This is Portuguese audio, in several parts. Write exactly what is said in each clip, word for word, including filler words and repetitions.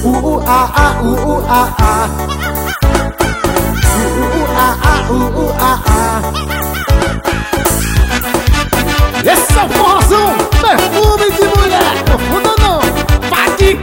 Uh, uh, ah, ah, uh, uh, ah, ah. Uh, uh, ah, ah, uh, uh, ah, ah. Esse é o forrozão, perfume de mulher. Confunda não, vai.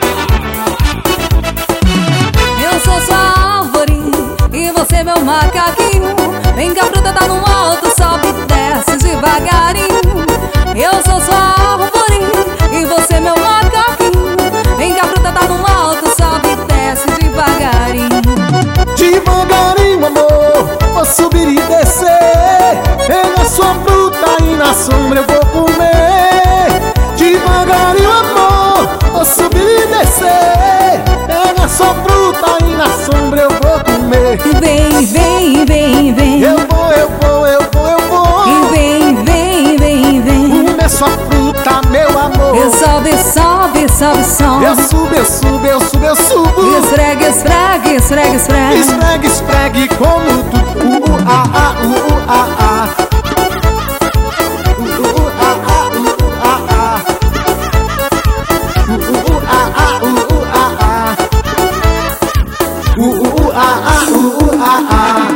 Eu sou sua árvore e você meu macaquinho. Vem cá, fruta tá no alto, sobe e desce devagarinho. Eu sou sua árvore e você meu macaquinho. Vem cá, fruta tá no alto, sobe e desce devagarinho. Devagarinho, amor, vou subir e descer. Pega sua fruta e na sombra eu vou comer. Devagarinho, amor, vou subir e descer. Pega sua fruta e na sombra eu vou comer. Vem, vem, vem, vem. Eu vou, eu vou, eu vou, eu vou. E vem, vem, vem, vem. Comer sua fruta, meu amor. Eu sobe, sobe, sobe, sobe. Eu subo, eu subo, eu subo, eu subo. Esfregue, esfregue, esfregue, esfregue. Esfregue, esfregue como tudo. Uh, uh, ah, ah, uh, uh, ah, ah. Uh, uh, ah, ah, uh, uh, ah, ah. Uh, uh, ah, ah, uh, uh, ah, ah. Uh, uh, ah, ah, uh, uh, ah, ah.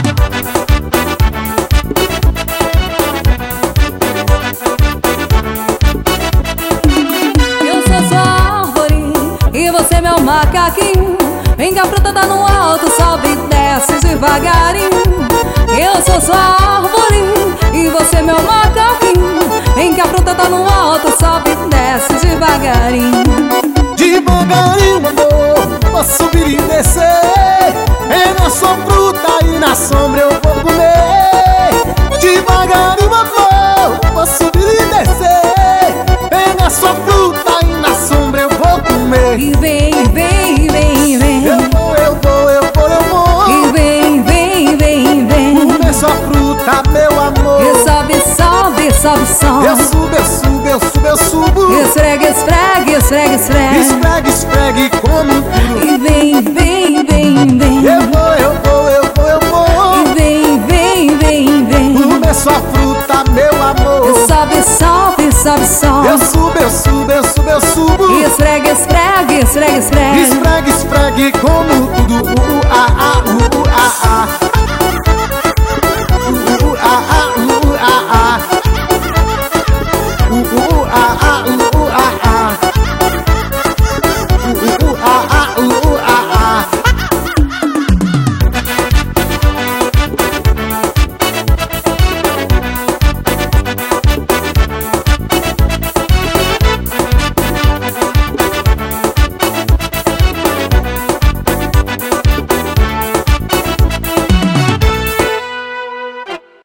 Eu sou sua árvore e você meu macaquinho. Vem cá, fruta tá no alto, sobe e desce devagarinho. Eu sou sua árvore e você meu macaquinho. Vem cá, fruta tá no alto, sobe e desce devagarinho. Devagarinho, amor, vou subir e descer. Pega sua fruta e na sombra eu vou comer. Devagarinho, amor, vou subir e descer. Pega sua fruta e na sombra eu vou comer. E vem, vem, vem, vem. Eu vou, eu vou, eu vou, eu vou. E vem, vem, vem, vem. Comer sua fruta, meu amor. E sobe, sobe, sobe, sobe. Eu subo, eu subo, eu subo, eu subo. Esfregue, esfregue, esfregue, esfregue. Esfregue, esfregue como tudo. E vem, vem, vem, vem. Eu vou, eu vou, eu vou, eu vou. E vem, vem, vem, vem. Comer sua fruta, meu amor. E sobe, sobe, sobe, sobe. Eu subo, eu subo, eu subo, eu subo. E esfregue, esfregue, esfregue, esfregue. Esfregue, esfregue como tudo. Uh, uh, ah, ah, uh, uh, ah, ah.